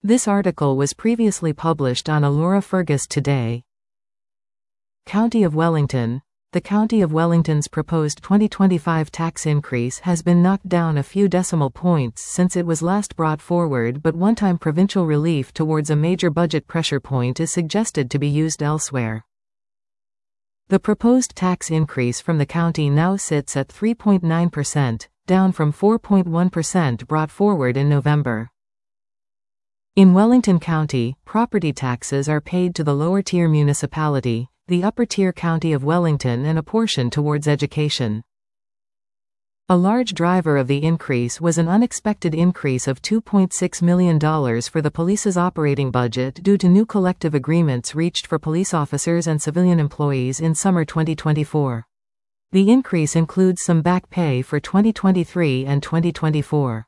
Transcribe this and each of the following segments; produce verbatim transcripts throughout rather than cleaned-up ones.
This article was previously published on Allura Fergus Today. County of Wellington. The County of Wellington's proposed twenty twenty-five tax increase has been knocked down a few decimal points since it was last brought forward, but one-time provincial relief towards a major budget pressure point is suggested to be used elsewhere. The proposed tax increase from the county now sits at three point nine percent, down from four point one percent brought forward in November. In Wellington County, property taxes are paid to the lower-tier municipality, the upper-tier County of Wellington, and a portion towards education. A large driver of the increase was an unexpected increase of two point six million dollars for the police's operating budget due to new collective agreements reached for police officers and civilian employees in summer twenty twenty-four. The increase includes some back pay for twenty twenty-three and twenty twenty-four.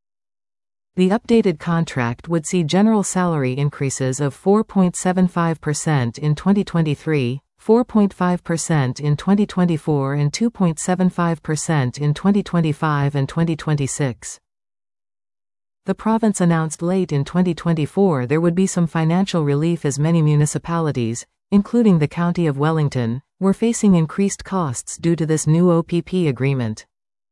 The updated contract would see general salary increases of four point seven five percent in twenty twenty-three, four point five percent in twenty twenty-four and two point seven five percent in twenty twenty-five and twenty twenty-six. The province announced late in twenty twenty-four there would be some financial relief as many municipalities, including the County of Wellington, were facing increased costs due to this new O P P agreement.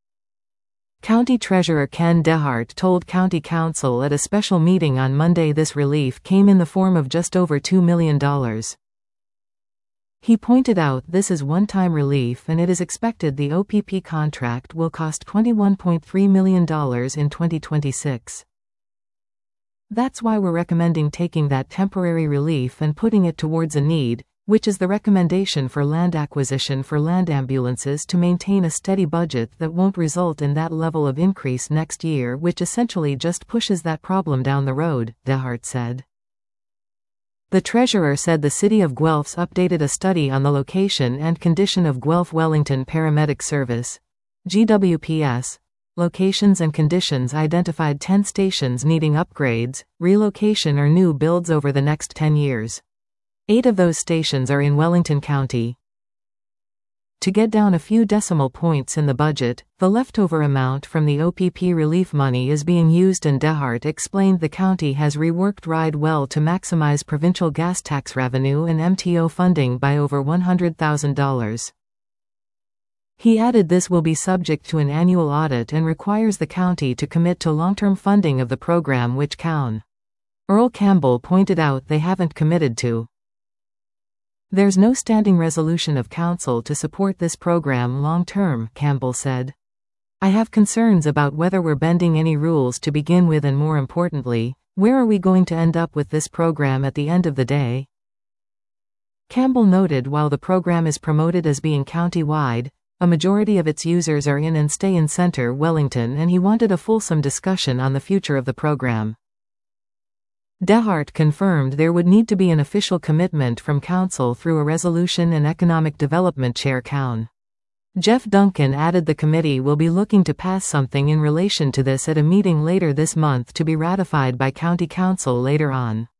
County Treasurer Ken Dehart told County Council at a special meeting on Monday this relief came in the form of just over two million dollars. He pointed out this is one-time relief and it is expected the O P P contract will cost twenty-one point three million dollars in twenty twenty-six. That's why we're recommending taking that temporary relief and putting it towards a need, which is the recommendation for land acquisition for land ambulances to maintain a steady budget that won't result in that level of increase next year, which essentially just pushes that problem down the road, Dehart said. The treasurer said the City of Guelph's updated a study on the location and condition of Guelph Wellington Paramedic Service, G W P S. Locations and conditions identified ten stations needing upgrades, relocation or new builds over the next ten years. Eight of those stations are in Wellington County. To get down a few decimal points in the budget, the leftover amount from the O P P relief money is being used, and Dehart explained the county has reworked Ride Well to maximize provincial gas tax revenue and M T O funding by over one hundred thousand dollars. He added this will be subject to an annual audit and requires the county to commit to long-term funding of the program, which Coun. Earl Campbell pointed out they haven't committed to. There's no standing resolution of council to support this program long-term, Campbell said. I have concerns about whether we're bending any rules to begin with, and more importantly, where are we going to end up with this program at the end of the day? Campbell noted while the program is promoted as being county-wide, a majority of its users are in and stay in Centre Wellington, and he wanted a fulsome discussion on the future of the program. Dehart confirmed there would need to be an official commitment from Council through a resolution, and Economic Development Chair Coun. Jeff Duncan added the committee will be looking to pass something in relation to this at a meeting later this month to be ratified by County Council later on.